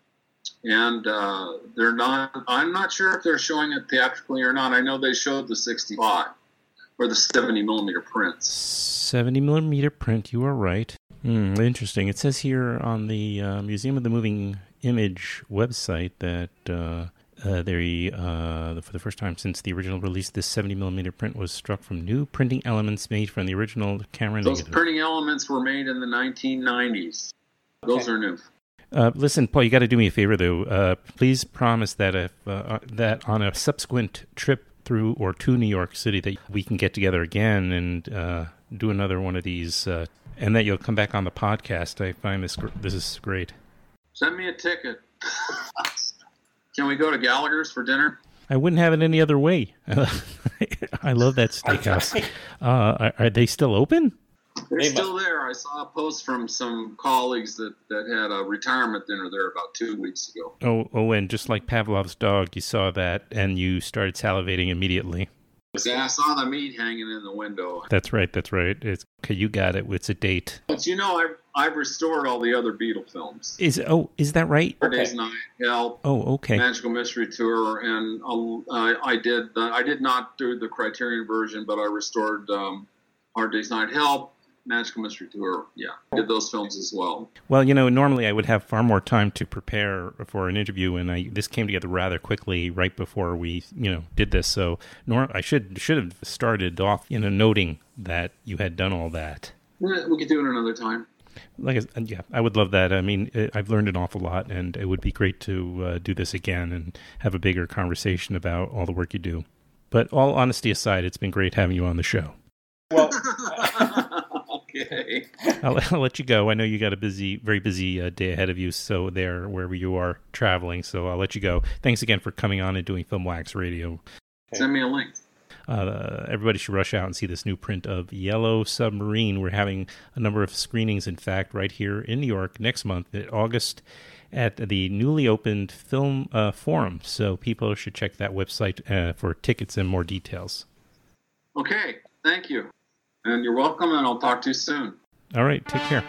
And uh, they're not. I'm not sure if they're showing it theatrically or not. I know they showed the sixty-five or the seventy millimeter prints. seventy millimeter print, you are right. Hmm, interesting. It says here on the uh, Museum of the Moving Image website that uh, Uh, they, uh, for the first time since the original release, this seventy millimeter print was struck from new printing elements made from the original camera Those negative. printing elements were made in the nineteen nineties. Those are new. Uh, listen, Paul, you got to do me a favor, though. Uh, please promise that if uh, that on a subsequent trip through or to New York City, that we can get together again and uh, do another one of these, uh, and that you'll come back on the podcast. I find this gr- this is great. Send me a ticket. Can we go to Gallagher's for dinner? I wouldn't have it any other way. I love that steakhouse. Uh, are, are they still open? They're still there. I saw a post from some colleagues that, that had a retirement dinner there about two weeks ago. Oh, oh, and just like Pavlov's dog, you saw that and you started salivating immediately. Yeah, I saw the meat hanging in the window. That's right, that's right. It's okay, you got it. It's a date. But you know, I've, I've restored all the other Beatle films. Is oh, is that right? Hard Day's Night, Help, Oh, okay. Magical Mystery Tour, and uh, I, I did uh, I did not do the Criterion version, but I restored um, Hard Day's Night, Help, Magical Mystery Tour. Yeah, I did those films as well. Well, you know, normally I would have far more time to prepare for an interview, and I this came together rather quickly right before we, you know, did this. So, nor I should should have started off, you know, noting that you had done all that. Yeah, we could do it another time. Like, I- yeah, I would love that. I mean, I- I've learned an awful lot, and it would be great to uh, do this again and have a bigger conversation about all the work you do. But all honesty aside, it's been great having you on the show. Well, Okay. I'll, I'll let you go. I know you got a busy, very busy uh, day ahead of you, so there, wherever you are traveling. So I'll let you go. Thanks again for coming on and doing Film Wax Radio. Send me a link. Uh, everybody should rush out and see this new print of Yellow Submarine. We're having a number of screenings, in fact, right here in New York next month, in August, at the newly opened Film uh, Forum. So people should check that website uh, for tickets and more details. Okay, thank you. And you're welcome, and I'll talk to you soon. All right, take care.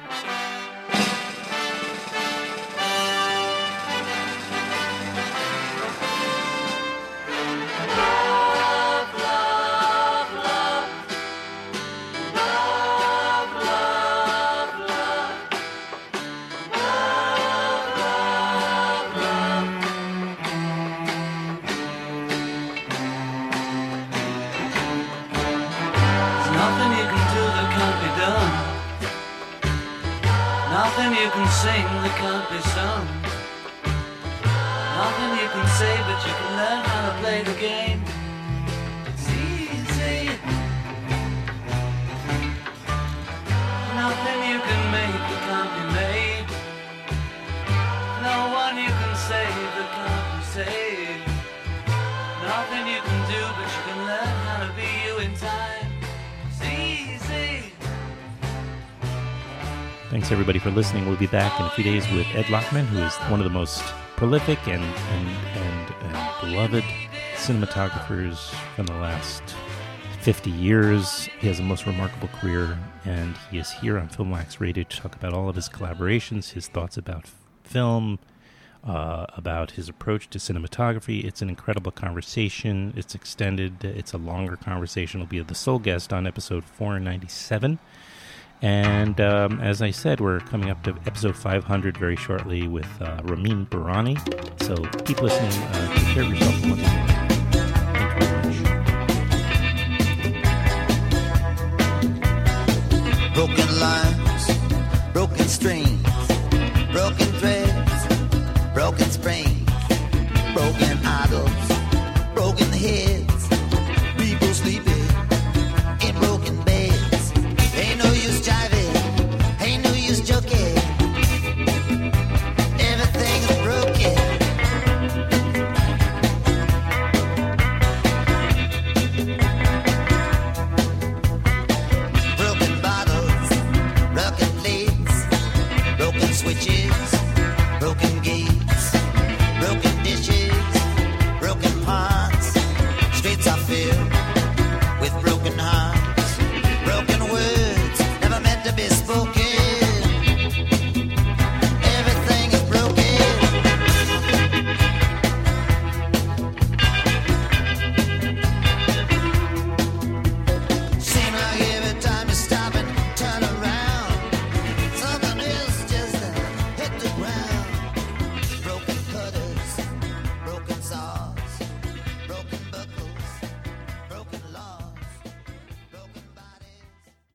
There's nothing you can do that can't be done. Nothing you can sing that can't be sung. Nothing you can say, but you can learn how to play the game. It's easy. Nothing you can make that can't be made. No one you can save that can't be saved. Nothing you can do, but you can learn how to be you in time. It's easy. Thanks, everybody, for listening. We'll be back in a few days with Ed Lachman, who is one of the most prolific and, and, and, and beloved cinematographers from the last fifty years. He has a most remarkable career, and he is here on Film Wax Radio to talk about all of his collaborations, his thoughts about film, uh, about his approach to cinematography. It's an incredible conversation. It's extended. It's a longer conversation. He'll be the sole guest on episode four ninety-seven. And um, as I said, we're coming up to episode five hundred very shortly with uh, Ramin Barani. So keep listening. Uh, take care of yourself. Once again. Thank you very much. Broken lines, broken strings, broken threads, broken springs.